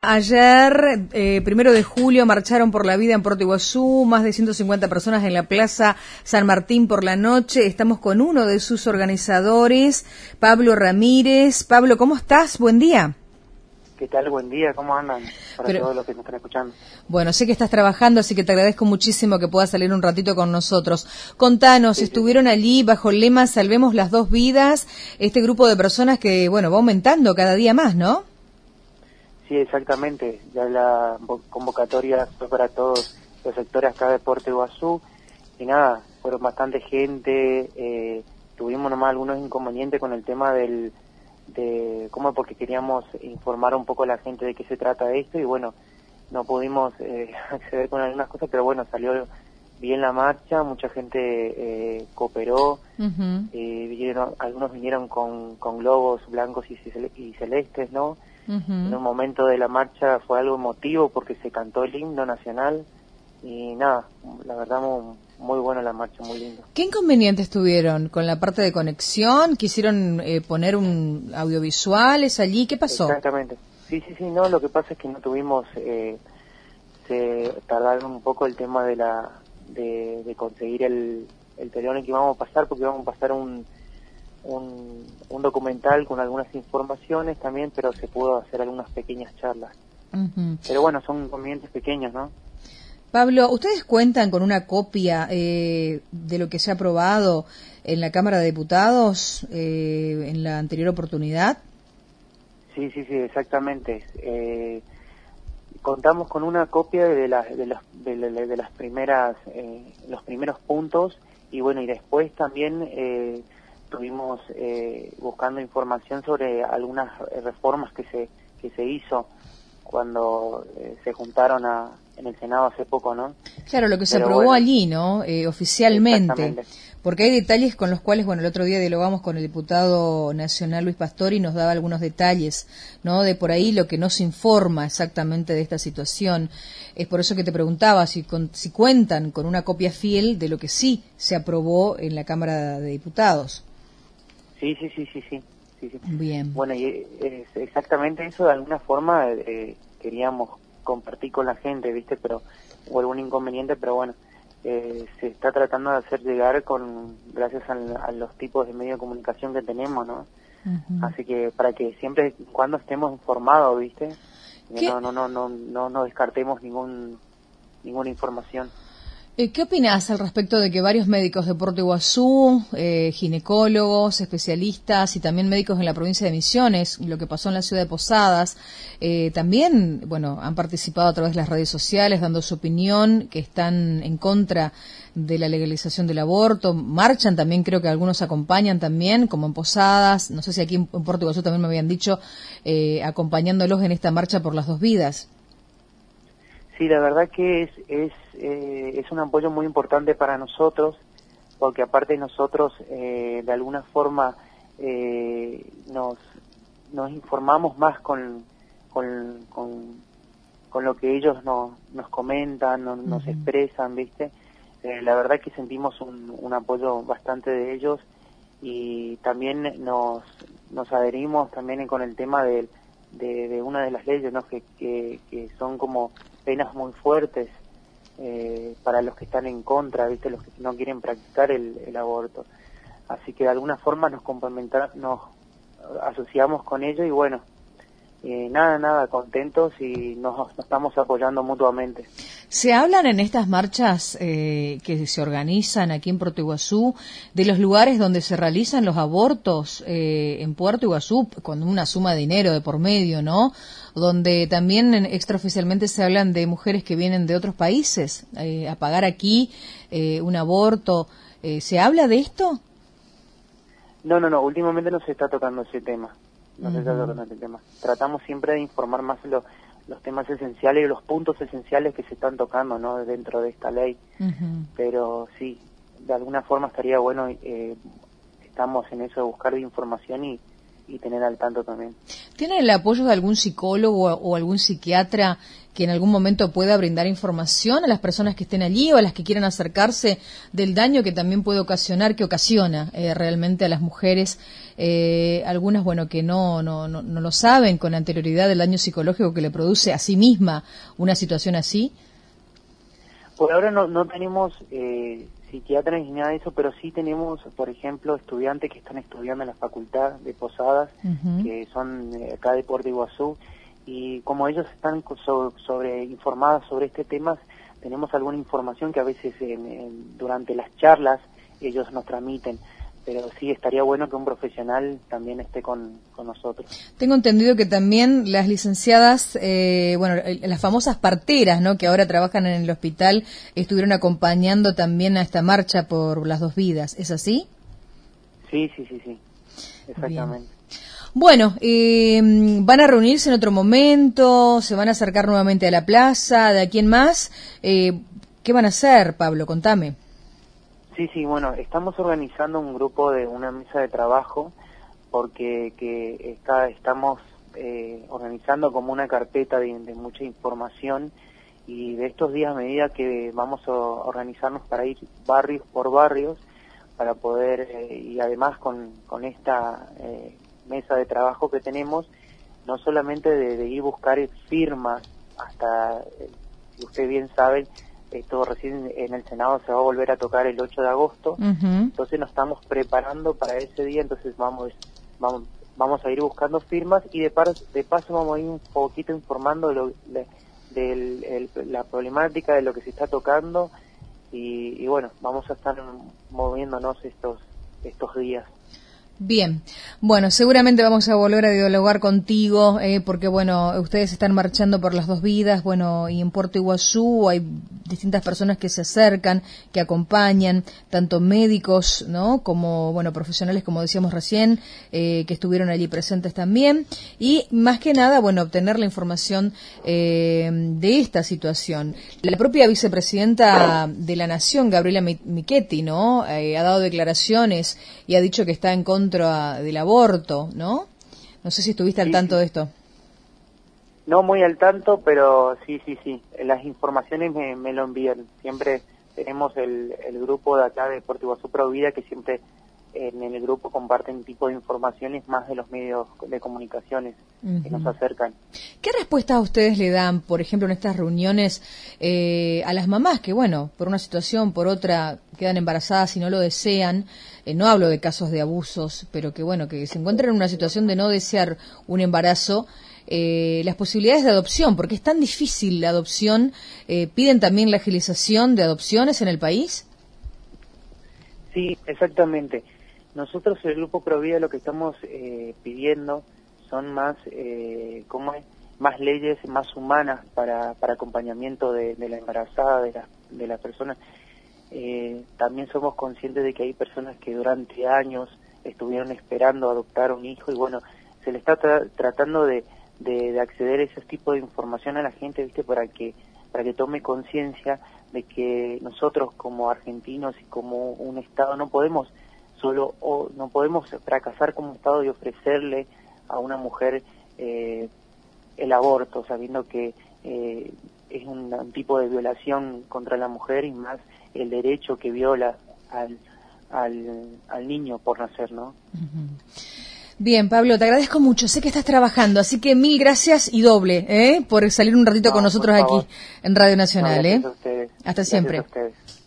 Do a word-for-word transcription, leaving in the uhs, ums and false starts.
Ayer, eh, primero de julio, marcharon por la vida en Puerto Iguazú, más de ciento cincuenta personas en la Plaza San Martín por la noche. Estamos con uno de sus organizadores, Pablo Ramírez. Pablo, ¿cómo estás? Buen día. ¿Qué tal? Buen día, ¿cómo andan? Para Pero, todos los que nos están escuchando. Bueno, sé que estás trabajando, así que te agradezco muchísimo que puedas salir un ratito con nosotros. Contanos, Sí, estuvieron sí, sí. allí bajo el lema Salvemos las dos vidas, este grupo de personas que, bueno, va aumentando cada día más, ¿no? Sí, exactamente. Ya la convocatoria fue para todos los sectores acá de Puerto Iguazú. Y nada, fueron bastante gente. Eh, tuvimos nomás algunos inconvenientes con el tema del... de cómo porque queríamos informar un poco a la gente de qué se trata esto y bueno, no pudimos eh, acceder con algunas cosas, pero bueno, salió bien la marcha, mucha gente eh, cooperó, uh-huh. eh, vinieron, algunos vinieron con, con globos blancos y, y celestes, ¿no? Uh-huh. En un momento de la marcha fue algo emotivo porque se cantó el himno nacional y nada, la verdad muy, muy buena la marcha, muy lindo. ¿Qué inconvenientes tuvieron con la parte de conexión? ¿Quisieron eh, poner un audiovisuales allí? ¿Qué pasó? Exactamente. Sí, sí, sí, no, lo que pasa es que no tuvimos, eh, se tardaron un poco el tema de la de, de conseguir el, el telón en que íbamos a pasar, porque íbamos a pasar un, un, un documental con algunas informaciones también, pero se pudo hacer algunas pequeñas charlas. Uh-huh. Pero bueno, son inconvenientes pequeños, ¿no? Pablo, ¿ustedes cuentan con una copia eh, de lo que se ha aprobado en la Cámara de Diputados eh, en la anterior oportunidad? Sí, sí, sí, exactamente. Eh, contamos con una copia de las de las de, de, de las primeras eh, los primeros puntos y bueno y después también eh, estuvimos eh, buscando información sobre algunas reformas que se que se hizo cuando eh, se juntaron a, en el Senado hace poco, ¿no? Claro, lo que se Pero aprobó bueno, allí, ¿no? Eh, oficialmente. Porque hay detalles con los cuales, bueno, el otro día dialogamos con el diputado nacional Luis Pastor y nos daba algunos detalles, ¿no? De por ahí lo que no se informa exactamente de esta situación. Es por eso que te preguntaba si, con, si cuentan con una copia fiel de lo que sí se aprobó en la Cámara de Diputados. Sí, sí, sí, sí, sí. Sí, sí. Bien. Bueno, y es exactamente eso, de alguna forma eh, queríamos compartir con la gente, ¿viste? Pero hubo algún inconveniente, pero bueno, eh, se está tratando de hacer llegar con gracias a, a los tipos de medios de comunicación que tenemos, ¿no? Uh-huh. Así que para que siempre y cuando estemos informados, ¿viste? No, no, no, no, no, no descartemos ningún ninguna información. ¿Qué opinás al respecto de que varios médicos de Puerto Iguazú, eh, ginecólogos, especialistas y también médicos en la provincia de Misiones, lo que pasó en la ciudad de Posadas, eh, también, bueno, han participado a través de las redes sociales dando su opinión, que están en contra de la legalización del aborto, marchan también, creo que algunos acompañan también, como en Posadas, no sé si aquí en Puerto Iguazú también me habían dicho, eh, acompañándolos en esta marcha por las dos vidas? Sí, la verdad que es es eh, es un apoyo muy importante para nosotros, porque aparte nosotros eh, de alguna forma eh, nos nos informamos más con con, con, con lo que ellos nos nos comentan, nos, nos uh-huh. expresan, ¿viste? Eh, la verdad que sentimos un, un apoyo bastante de ellos y también nos nos adherimos también con el tema de de, de una de las leyes, ¿no? que, que, que son como penas muy fuertes eh, para los que están en contra, ¿viste? Los que no quieren practicar el, el aborto. Así que de alguna forma nos complementamos, nos asociamos con ellos y bueno, eh, nada, nada, contentos y nos, nos estamos apoyando mutuamente. ¿Se hablan en estas marchas eh, que se organizan aquí en Puerto Iguazú de los lugares donde se realizan los abortos eh, en Puerto Iguazú con una suma de dinero de por medio, ¿no? Donde también extraoficialmente se hablan de mujeres que vienen de otros países eh, a pagar aquí eh, un aborto. Eh, ¿Se habla de esto? No, no, no, últimamente no se está tocando ese tema. No uh-huh. se está tocando ese tema. Tratamos siempre de informar más los, los temas esenciales y los puntos esenciales que se están tocando, ¿no? Dentro de esta ley. Uh-huh. Pero sí, de alguna forma estaría bueno, eh, estamos en eso de buscar información y, y tener al tanto también. ¿Tienen el apoyo de algún psicólogo o algún psiquiatra que en algún momento pueda brindar información a las personas que estén allí o a las que quieran acercarse del daño que también puede ocasionar, que ocasiona eh, realmente a las mujeres? Eh, algunas, bueno, que no, no, no, no lo saben con anterioridad del daño psicológico que le produce a sí misma una situación así. Por ahora no, no tenemos eh, psiquiatras ni nada de eso, pero sí tenemos, por ejemplo, estudiantes que están estudiando en la facultad de Posadas, uh-huh. que son eh, acá de Puerto Iguazú, y como ellos están so, sobre informados sobre este tema, tenemos alguna información que a veces en, en, durante las charlas ellos nos transmiten. Pero sí, estaría bueno que un profesional también esté con, con nosotros. Tengo entendido que también las licenciadas, eh, bueno, las famosas parteras, ¿no?, que ahora trabajan en el hospital, estuvieron acompañando también a esta marcha por las dos vidas. ¿Es así? Sí, sí, sí, sí. Exactamente. Bien. Bueno, eh, ¿van a reunirse en otro momento? ¿Se van a acercar nuevamente a la plaza? ¿De aquí en más? Eh, ¿Qué van a hacer, Pablo? Contame. Sí, sí, bueno, estamos organizando un grupo de una mesa de trabajo porque que está, estamos eh, organizando como una carpeta de, de mucha información, y de estos días a medida que vamos a organizarnos para ir barrios por barrios para poder, eh, y además con, con esta eh, mesa de trabajo que tenemos, no solamente de, de ir a buscar firmas hasta, eh, si usted bien sabe, esto recién en el Senado se va a volver a tocar el ocho de agosto, uh-huh. Entonces nos estamos preparando para ese día, entonces vamos vamos vamos a ir buscando firmas y de, par, de paso vamos a ir un poquito informando de, lo, de, de el, la problemática de lo que se está tocando y, y bueno, vamos a estar moviéndonos estos estos días. Bien, bueno, seguramente vamos a volver a dialogar contigo, eh, porque bueno, ustedes están marchando por las dos vidas, bueno, y en Puerto Iguazú hay distintas personas que se acercan, que acompañan, tanto médicos, ¿no?, como, bueno, profesionales, como decíamos recién, eh, que estuvieron allí presentes también, y más que nada, bueno, obtener la información eh, de esta situación. La propia vicepresidenta de la Nación, Gabriela Michetti, ¿no?, eh, ha dado declaraciones y ha dicho que está en contra del aborto, ¿no? No sé si estuviste al sí, tanto sí. de esto. No muy al tanto, pero sí, sí, sí. Las informaciones me, me lo envían. Siempre tenemos el, el grupo de acá de Puerto Iguazú Pro Vida, que siempre en el grupo comparten tipo de informaciones más de los medios de comunicaciones uh-huh. que nos acercan. ¿Qué respuestas ustedes le dan, por ejemplo, en estas reuniones eh, a las mamás que, bueno, por una situación, por otra, quedan embarazadas y no lo desean? Eh, no hablo de casos de abusos, pero que, bueno, que se encuentran en una situación de no desear un embarazo. Eh, las posibilidades de adopción, porque es tan difícil la adopción. Eh, ¿Piden también la agilización de adopciones en el país? Sí, exactamente. Nosotros, el Grupo Provida, lo que estamos eh, pidiendo son más, eh, ¿cómo es? más leyes más humanas para, para acompañamiento de, de la embarazada, de la, de la persona. Eh, también somos conscientes de que hay personas que durante años estuvieron esperando adoptar un hijo y bueno, se le está tra- tratando de, de, de acceder a ese tipo de información a la gente, ¿viste? Para que, para que tome conciencia de que nosotros como argentinos y como un Estado no podemos solo o no podemos fracasar como Estado y ofrecerle a una mujer eh, el aborto, sabiendo que eh, es un, un tipo de violación contra la mujer y más el derecho que viola al, al, al niño por nacer, ¿no? Uh-huh. Bien, Pablo, te agradezco mucho. Sé que estás trabajando, así que mil gracias y doble, ¿eh? por salir un ratito no, con nosotros aquí en Radio Nacional, no, ¿eh? A ustedes. Hasta siempre. Gracias a ustedes.